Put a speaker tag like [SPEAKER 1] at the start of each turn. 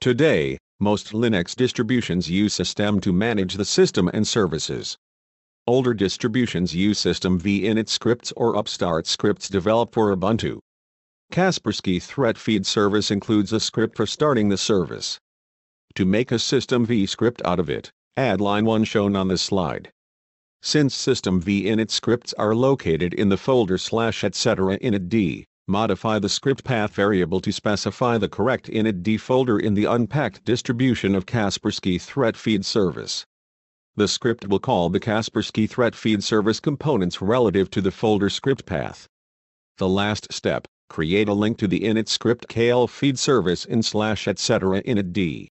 [SPEAKER 1] Today, most Linux distributions use System to manage the system and services. Older distributions use System v init scripts or upstart scripts developed for Ubuntu. Kaspersky Threat Feed Service includes a script for starting the service. To make a System v script out of it, add line 1 shown on this slide. Since System v init scripts are located in the folder /etc initd, modify the script path variable to specify the correct initd folder in the unpacked distribution of Kaspersky Threat Feed Service. The script will call the Kaspersky Threat Feed Service components relative to the folder script path. The last step, create a link to the init script KL feed service in /etc initd.